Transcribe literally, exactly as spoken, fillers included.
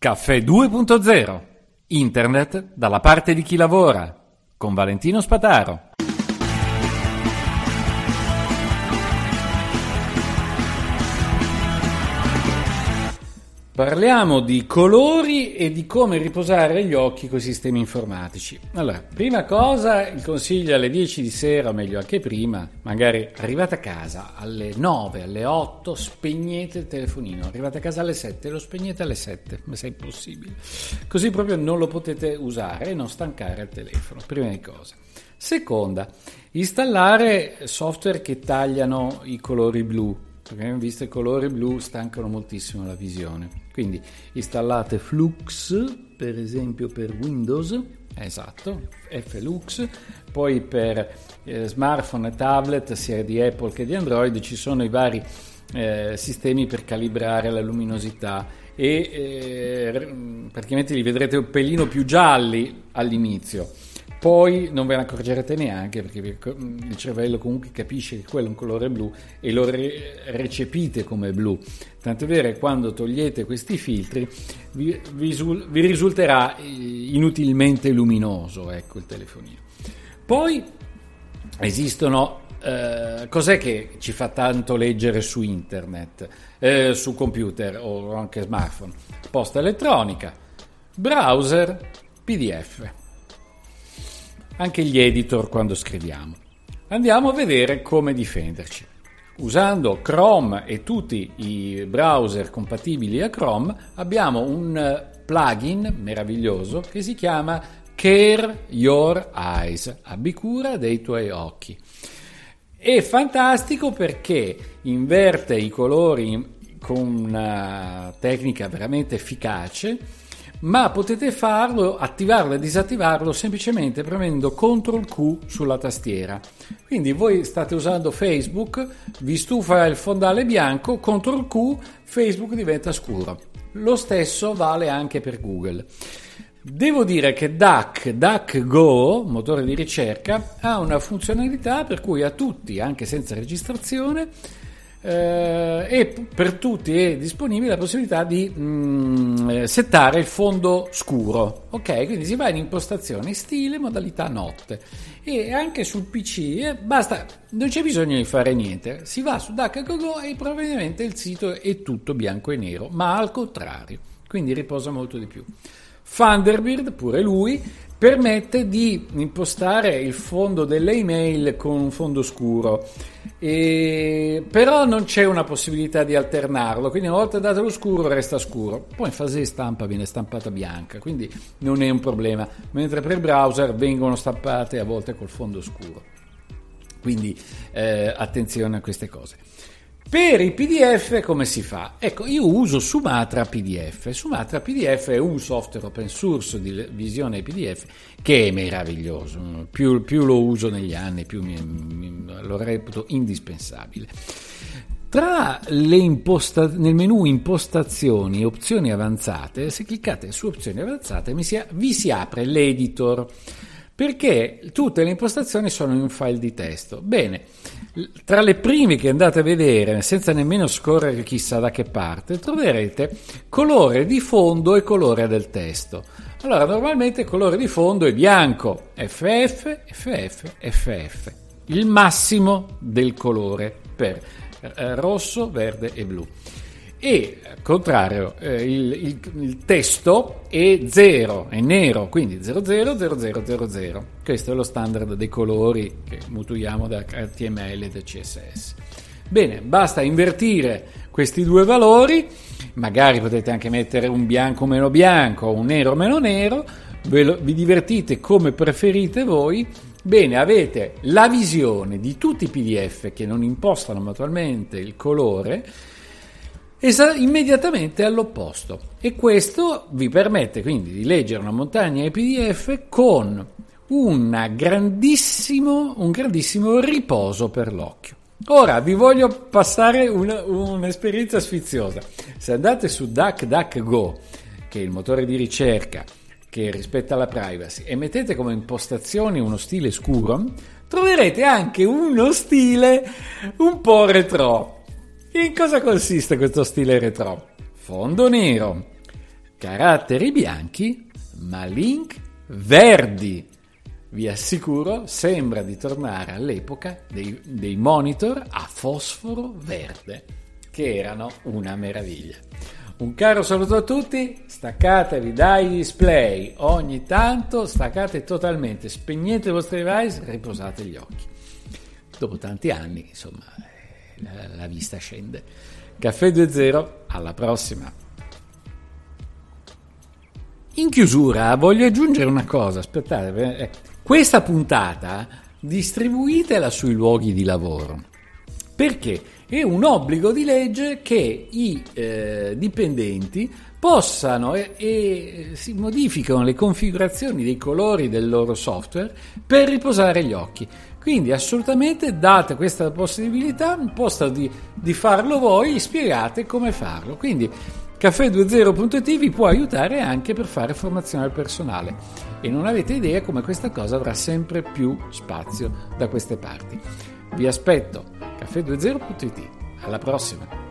Caffè due punto zero. Internet dalla parte di chi lavora. Con Valentino Spataro. Parliamo di colori e di come riposare gli occhi con i sistemi informatici. Allora, prima cosa, il consiglio alle dieci di sera, o meglio anche prima, magari arrivate a casa alle nove, alle otto, spegnete il telefonino. Arrivate a casa alle sette, lo spegnete alle sette, ma se è possibile. Così proprio non lo potete usare e non stancare il telefono, prima di cosa. Seconda, installare software che tagliano i colori blu. Perché abbiamo visto i colori blu stancano moltissimo la visione, quindi installate Flux per esempio per Windows, esatto, Flux, poi per eh, smartphone e tablet sia di Apple che di Android ci sono i vari eh, sistemi per calibrare la luminosità e eh, praticamente li vedrete un pelino più gialli all'inizio. Poi non ve ne accorgerete neanche perché il cervello comunque capisce che quello è un colore blu e lo re- recepite come blu. Tanto è vero che quando togliete questi filtri vi, vi, vi risulterà inutilmente luminoso, ecco, il telefonino. Poi esistono, eh, cos'è che ci fa tanto leggere su internet, eh, su computer o anche smartphone? Posta elettronica, browser, P D F. Anche gli editor quando scriviamo. Andiamo a vedere come difenderci. Usando Chrome e tutti i browser compatibili a Chrome abbiamo un plugin meraviglioso che si chiama Care Your Eyes, abbi cura dei tuoi occhi. È fantastico perché inverte i colori con una tecnica veramente efficace, ma potete farlo, attivarlo e disattivarlo semplicemente premendo control Q sulla tastiera. Quindi voi state usando Facebook, vi stufa il fondale bianco, control Q, Facebook diventa scuro. Lo stesso vale anche per Google. Devo dire che Duck, DuckGo, motore di ricerca, ha una funzionalità per cui a tutti, anche senza registrazione, Uh, e per tutti è disponibile la possibilità di mm, settare il fondo scuro, ok? Quindi si va in impostazioni stile modalità notte e anche sul P C eh, basta, non c'è bisogno di fare niente, si va su DuckDuckGo e probabilmente il sito è tutto bianco e nero, ma al contrario, quindi riposa molto di più. Thunderbird, pure lui, permette di impostare il fondo delle email con un fondo scuro, e però non c'è una possibilità di alternarlo, quindi una volta dato lo scuro resta scuro, poi in fase di stampa viene stampata bianca, quindi non è un problema, mentre per browser vengono stampate a volte col fondo scuro, quindi eh, attenzione a queste cose. Per i P D F come si fa? Ecco, io uso Sumatra P D F. Sumatra P D F è un software open source di visione P D F che è meraviglioso. Più, più lo uso negli anni, più mi, mi, lo reputo indispensabile. Tra le imposta- nel menu impostazioni e opzioni avanzate, se cliccate su opzioni avanzate mi si, vi si apre l'editor, perché tutte le impostazioni sono in un file di testo. Bene, tra le prime che andate a vedere, senza nemmeno scorrere chissà da che parte, troverete colore di fondo e colore del testo. Allora, normalmente il colore di fondo è bianco, F F, F F, F F, il massimo del colore per eh, rosso, verde e blu. E al contrario, eh, il, il, il testo è zero, è nero, quindi zero zero zero zero zero zero. Questo è lo standard dei colori che mutuiamo da H T M L e da C S S. Bene, basta invertire questi due valori, magari potete anche mettere un bianco meno bianco, un nero meno nero, ve lo, vi divertite come preferite voi. Bene, avete la visione di tutti i P D F che non impostano manualmente il colore Esa- immediatamente all'opposto, e questo vi permette quindi di leggere una montagna di P D F con una grandissimo, un grandissimo riposo per l'occhio. Ora vi voglio passare una, un'esperienza sfiziosa. Se andate su DuckDuckGo, che è il motore di ricerca che rispetta la privacy, e mettete come impostazioni uno stile scuro, troverete anche uno stile un po' retro. In cosa consiste questo stile retro? Fondo nero, caratteri bianchi, ma link verdi. Vi assicuro, sembra di tornare all'epoca dei, dei monitor a fosforo verde, che erano una meraviglia. Un caro saluto a tutti, staccatevi dai display, ogni tanto staccate totalmente, spegnete i vostri device, riposate gli occhi. Dopo tanti anni, insomma, la, la vista scende. Caffè due zero, alla prossima. In chiusura voglio aggiungere una cosa, aspettate, questa puntata distribuitela sui luoghi di lavoro, perché è un obbligo di legge che i eh, dipendenti possano e, e si modificano le configurazioni dei colori del loro software per riposare gli occhi. Quindi assolutamente date questa possibilità, al posto di, di farlo voi, spiegate come farlo. Quindi caffè due zero punto it vi può aiutare anche per fare formazione al personale e non avete idea come questa cosa avrà sempre più spazio da queste parti. Vi aspetto, caffè due zero punto it. Alla prossima!